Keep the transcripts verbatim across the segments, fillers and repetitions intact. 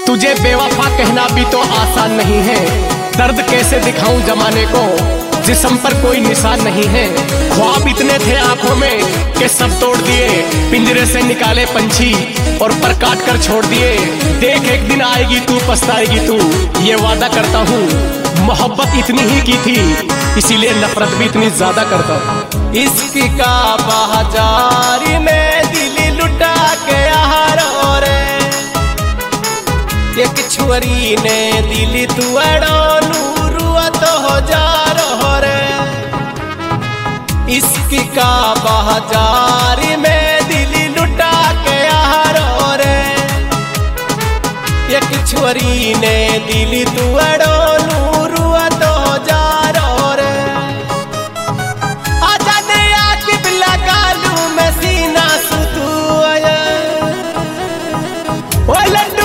तुझे बेवफा कहना भी तो आसान नहीं है। दर्द कैसे दिखाऊं जमाने को, जिस्म पर कोई निशान नहीं है। ख्वाब इतने थे आंखों में कि सब तोड़ दिए। पिंजरे से निकाले पंछी और पर काट कर छोड़ दिए। देख एक दिन आएगी तू, पछताएगी तू, ये वादा करता हूँ। मोहब्बत इतनी ही की थी, इसीलिए नफरत भी इतनी ज्यादा करता हूँ। इश्क का बाजार में दिल लुटा के हारो रे, एक छुरी ने दिल तुअड़ो नूरुआ तो हो जा रो रे। इश्क का बाजार में दिल लुटा के हारो रे, एक छुरी ने दिल तुअड़ो नूरुआ तो हो जा रो रे। आजा ने आके बिला कालू में सीना सुतुआ, ओ लड्डू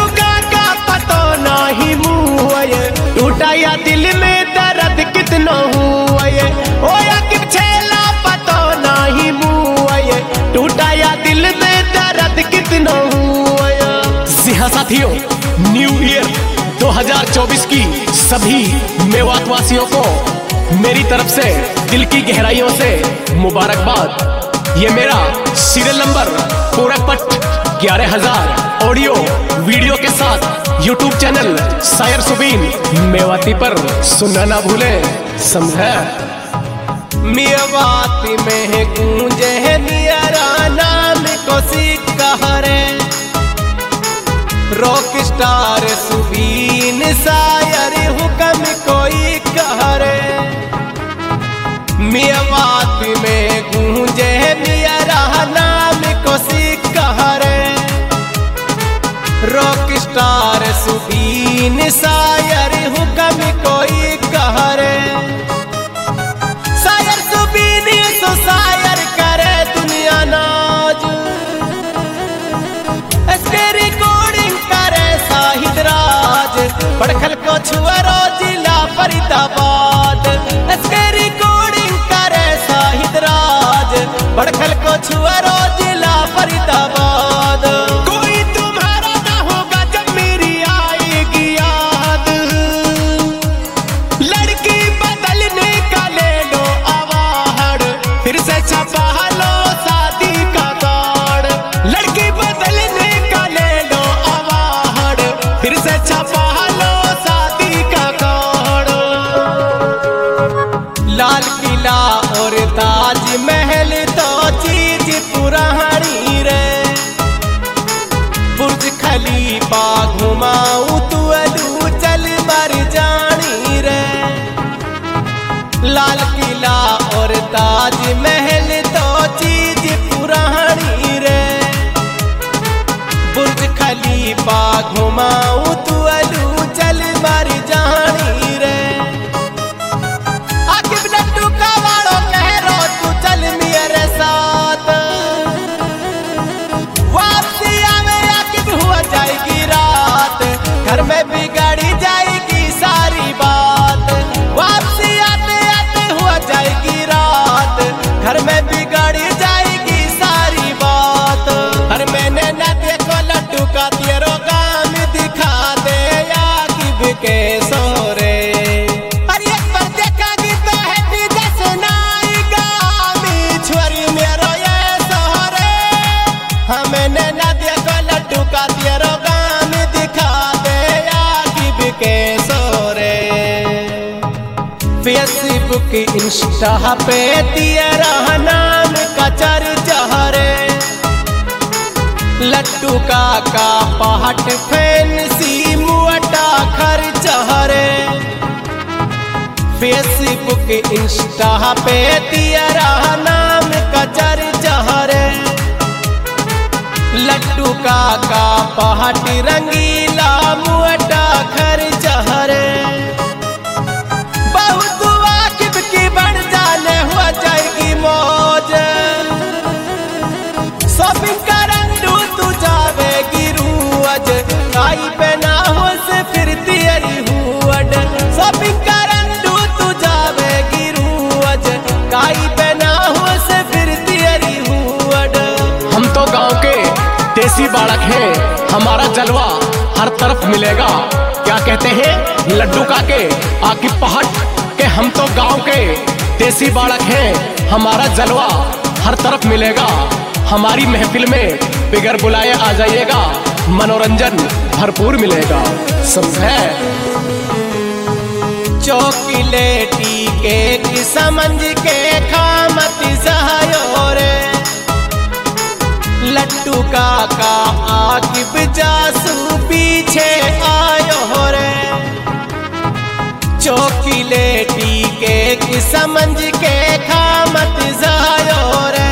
टूटा या दिल में दर्द कितना हुआ ये, ओ या कि छेला पता नहीं मुआ ये। टूटा या दिल में दर्द कितना हुआ ये। जी हाँ साथियों, न्यू ईयर दो हज़ार चौबीस की सभी मेवात वासियों को मेरी तरफ से दिल की गहराइयों से मुबारकबाद। ये मेरा सीरियल नंबर पूरकपट ग्यारह हजार ऑडियो वीडियो के साथ यूट्यूब चैनल शायर सुबीन मेवाती पर सुनना ना भूले, समझे। मेवाती में गूंजे नियरा नाम को सिकहरे, रॉक स्टार सुबीन शायर हुक्म कोई कहरे। मेवाती में गूंजे नियरा नाम को सिकहरे, रॉक स्टार सुबीन शायर हुक्म कोई कहरे। शायर सुबीन सो शायर करे दुनिया नाज, इसके रिकॉर्डिंग करे शाहिद राज। बड़खल को छुअरो जिला फरीदाबाद, इसके रिकॉर्डिंग करे शाहिद राज। बड़खल को छुअरो जिला फरीदाबाद। लाल किला और ताज महल तो चीज पुरानी रे, बुर्ज खलीफा घुमाऊं तू अलू चल मर जानी रे। लाल किला और ताज महल तो चीज पुरानी रे, बुर्ज खलीफा घुमाऊं तू अलू चल मर जानी रे। घर में बिगाड़ी जाएगी सारी बात, वापसी आते आते हुआ जाएगी रात। घर में बिगाड़ी जाएगी सारी बात। अरे मैंने न देखो लड्डू का तेरो काम दिखा दे या कि के सोरे। अरे एक बार देखागी तो है बीजा सुनाएगा मी छुरी मेरो ये सोरे। हाँ मैंने न देखो लड्डू का तेरो फेसबुक इंस्टा पे तेरा नाम का चर्चा रे। लड्डू का का पाट फैंसी मुअटा खर्चा रे। फेसबुक इंस्टा पे तेरा नाम का चर्चा रे। लड्डू का का पाट रंगीला मुअटा खर्चा रे। शॉपिंग करंडू तू जावेगी रूअज, काई पे ना हो से फिर तेरी हुअड। शॉपिंग करंडू तू जावेगी रूअज, काई पे ना हो से फिर तेरी हुअड। हम तो गांव के देसी बालक हैं, हमारा जलवा हर तरफ मिलेगा। क्या कहते हैं लड्डू काके आकी पहाड़ के, हम तो गांव के देसी बालक हैं, हमारा जलवा हर तरफ मिलेगा। हमारी महफिल में बिगर बुलाए आ जाइएगा, मनोरंजन भरपूर मिलेगा। समझे? चौकिलेटी के समझ के खामत जायो रे, लड्डू काका आकिब जासू पीछे आयो रे। चौकिलेटी के समझ के खामत जायो रे,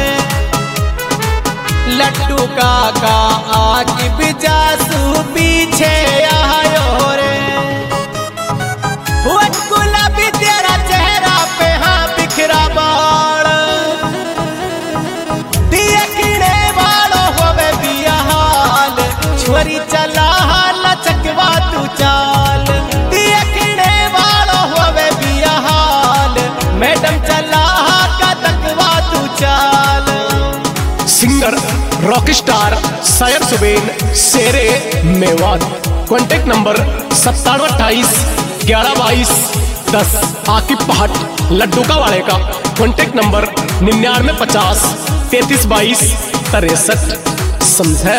लड्डू काका आकिब जासू पीछे आयो रे। गुलाबी तेरा चेहरा पे हाँ बिखरा बाल, देखने वालों होवे बिया हाल, छोरी चला लचकवा तू चाल, देखने वालों होवे बिया हाल, मैडम चला कदकवा तू चाल। Singer rock star Sayar Suben शेरे मेवात। कॉन्टेक्ट नंबर सत्तानवे अट्ठाईस ग्यारह बाईस दस। आकिब पहाड़ लड्डू का वाले का कॉन्टेक्ट नंबर निन्यानवे पचास तैतीस बाईस तिरसठ। समझे?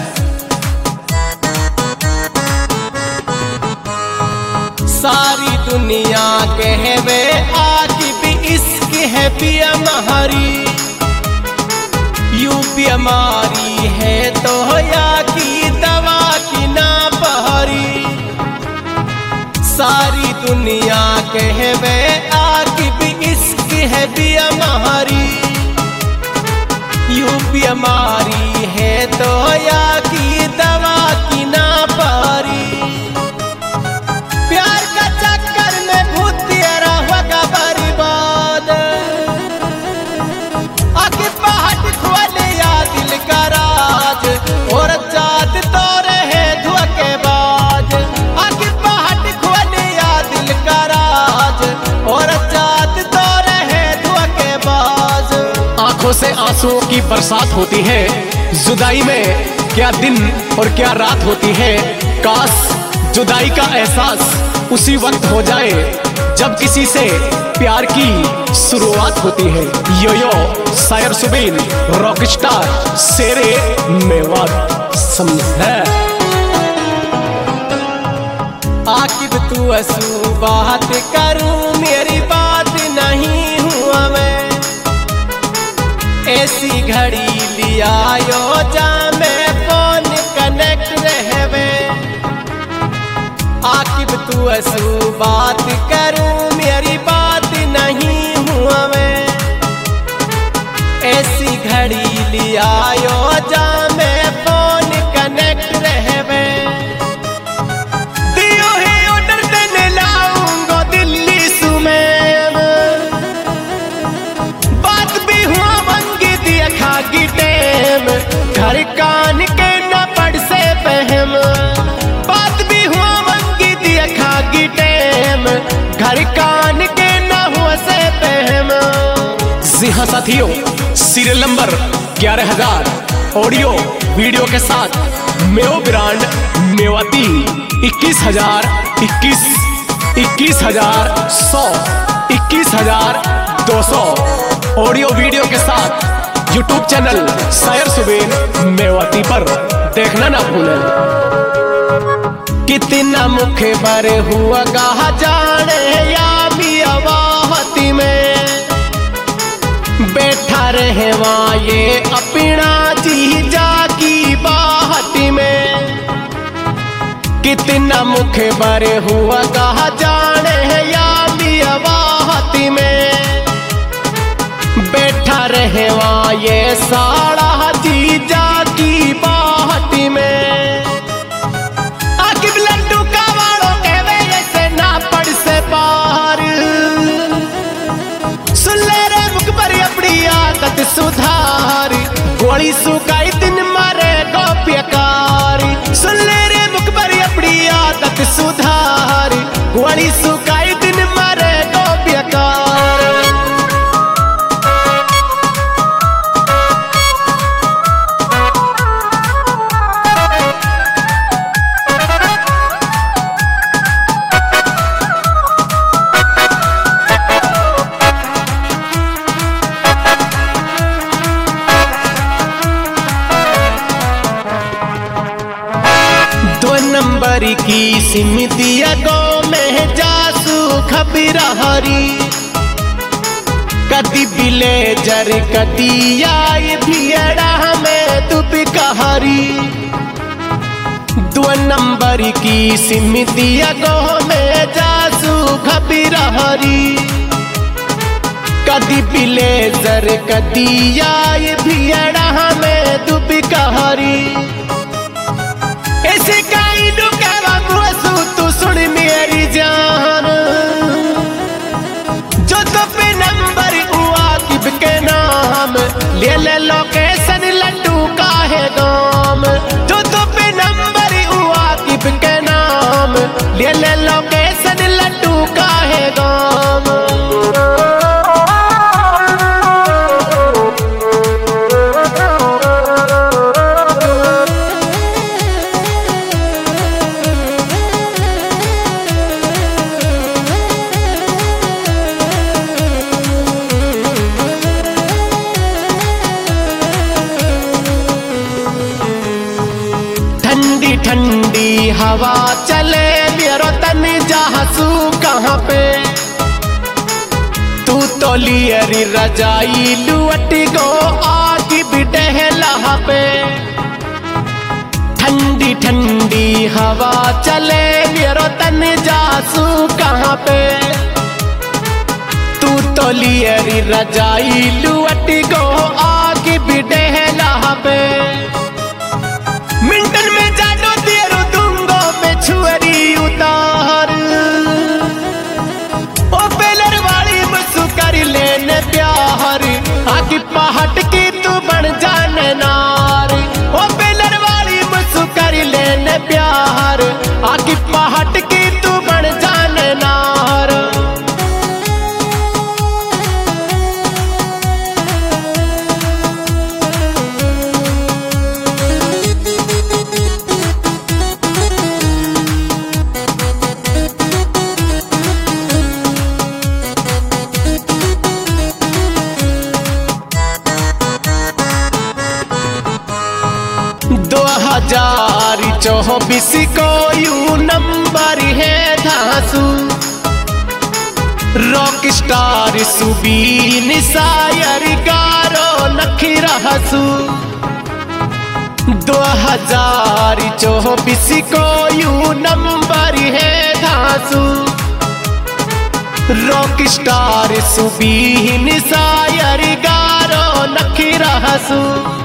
सारी दुनिया कहवे आकिब इश्क है पिया महरी, यूपी हमारी है तो या की दवा की ना बहरी। सारी दुनिया कहवे आकिब इश्क है पिया महरी, यूपी हमारी है तो या की दवा की ना बहरी। प्यार का चक्कर में भूत तेरा होगा बर्बाद, आकिब पहाड़ खोले या दिल का राज, और जात तो रहे धोखेबाज। आकिब पहाड़ खोले या दिल का राज, और जात तो रहे धोखेबाज। आंखों से आंसुओं की बरसात होती है, जुदाई में क्या दिन और क्या रात होती है। काश जुदाई का एहसास उसी वक्त हो जाए जब किसी से प्यार की शुरुआत होती है। यो यो सायर सुबेन रॉक स्टार शेरे मेवात। समझे? आकिब तू असू बात करूं, मेरी बात नहीं हुआ मैं, ऐसी घड़ी लिया यो जा मैं फोन कनेक्ट रहवे। आकिब तू असू बात करूं, मेरी बात नहीं हुआ मैं, ऐसी घड़ी लिया यो जा मैं फोन कनेक्ट रहवे। दियो ही ऑर्डर देने लाऊंगा दिल्ली सुमेर, बात भी हुआ मंगी दिया खागी टेम, घर कान के न पड़ से पहम। बात भी हुआ मंगी दिया खागी टेम, घर कान के न हुआ से पहम। जी हाँ साथियों, सीरियल नंबर ग्यारह हजार ऑडियो वीडियो के साथ मेओ ब्रांड मेवाती इक्कीस हजार इक्कीस इक्कीस हजार सौ इक्कीस हजार दो सौ ऑडियो वीडियो के साथ यूट्यूब चैनल सायर सुबेन मेवाती पर देखना ना भूलें। कितना मुखे भरे हुआ कहा जाने या भी अवाहती में, बैठा रहे वहाँ ये अपना जीजा की बाहती में। कितना मुखे भरे हुआ कहा जाने या भी अवाहती में, बैठा रहे वहाँ ये साड़ा जीजा की बाहती में। आकिब लड्डू का वालों कहवे ऐसे ना पड़ से पार, सुन ले रे मुख पर अपनी आदत सुधार, गोली सुकाई दिन मारे गोप्यकारी। सुन ले रे मुख पर अपनी आदत सुधार, गोली सुकाई दिन मारे गोप्यकार। नंबर की सिमतिया गो में जासू खबीर हरी कदी बिले जर कदी आई भियड़ा में तुप कहरी दो नंबर की सिमतिया गो में जासू खबीर हरी कदी बिले जर कदी आई भियड़ा में तुप कहरी ऐसे काई डुकावा मुसु तू सुन मेरी जान जो तो पे नंबर हुआ किब के नाम ले ले लोकेशन लड्डू का है गाम जो तो पे नंबर हुआ किब के नाम ले ले लोकेशन लड्डू का है गाम ठंडी ठंडी हवा चले मेरो तन जहासू कहाँ पे तू तो लियरी रजाई लुट गो आग बिटहला पे ठंडी ठंडी हवा चले मेरो तन जहासू कहाँ पे तू तो लियरी रजाई लुट गो आग बिटहला पे मिंटन में जानो तेरो दूंगो में छुरी उतार ओ पेलर वाली मुझसे कर लेने प्यार आगे पहाड़ की तू बन जाने नार ओ पेलर वाली मुझसे कर लेने प्यार आगे पहाड़ की तू बन जाने नार दो हजार चौबीस को यू नंबर है धांसू रॉक स्टार सुबीन सायर गारो नखीरा हसू दो हजार चौबीस को यू नंबर है धांसू रॉक स्टार सुबीन सायर गारो नखीरा हसू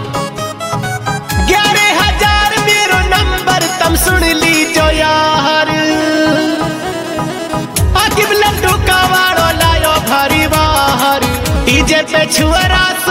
ग्यारह हजार मेरो नंबर तम सुन ली जो यार आकिब लड्डू का वाड़ो लायो भारी बाहर डीजे पे छुअरा